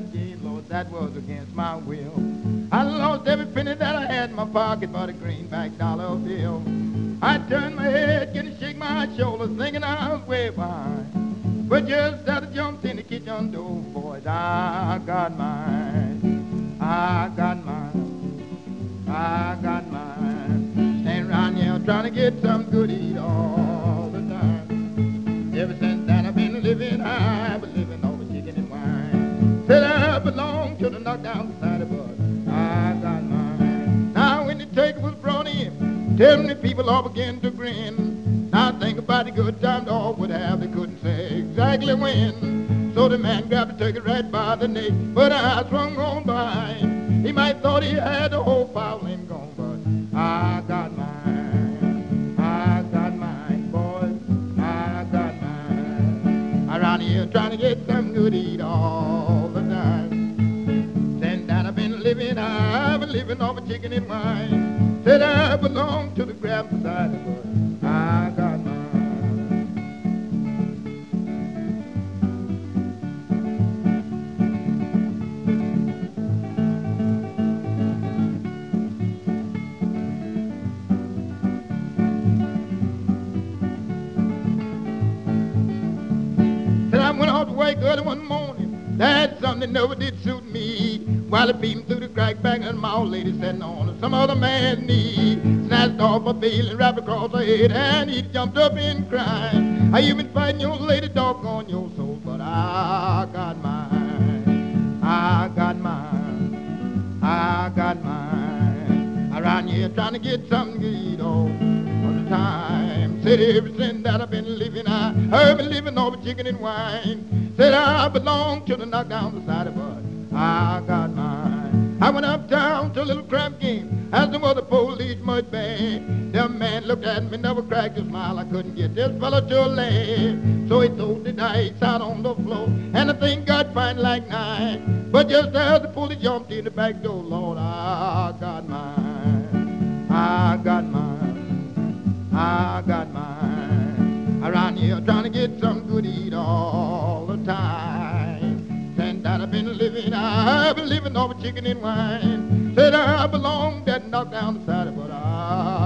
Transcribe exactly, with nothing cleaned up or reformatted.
county jail, Lord, that was against my will. I lost every penny that I had in my pocket but a greenback dollar bill. I turned my head, getting shake my shoulders, thinking I was way behind. But just as I jumped in the kitchen door, boys, I got mine. I got mine. I got mine. Stand around here trying to get some good to eat all the time. Ever since that I've been living, I've been living over chicken and wine. Said I belong to the knockdown society, but I got mine. Now when the turkey was brought in, telling the people all began to grin. Now think about the good time the dog would have, they couldn't say exactly when. So the man grabbed the turkey right by the neck, but I swung on by. He might thought he had the whole fowl and gone, but I got mine. I got mine, boys. I got mine. Around here trying to get some good to eat all the time. Since that I've been living, I've been living off of chicken and wine. Said I belong to the Grab Society, but I got mine. Said I went off to work early one morning. That's something that never did suit me. While it beating through the crack back and my old lady sitting on some other man's knee. Snatched off my veil and wrapped across her head, and he jumped up and cried. How you been fighting your lady, doggone your soul? But I got mine. I got mine. I got mine. Around here trying to get something to eat all the time. Said ever since that I've been living, I, I've been living over chicken and wine. Said I belong to the knockdown society, but I got mine. I went uptown to a little crap game, as there was a police mud band. The man looked at me, never cracked a smile. I couldn't get this fella to laugh. So he threw the dice out on the floor, and the thing got fine like nine. But just as the police jumped in the back door, Lord, I got mine. I got mine. I got mine. Around here trying to get some good to eat all the time. Since that I've been living, I've been living off of chicken and wine. Said I belong that knockdown society, but I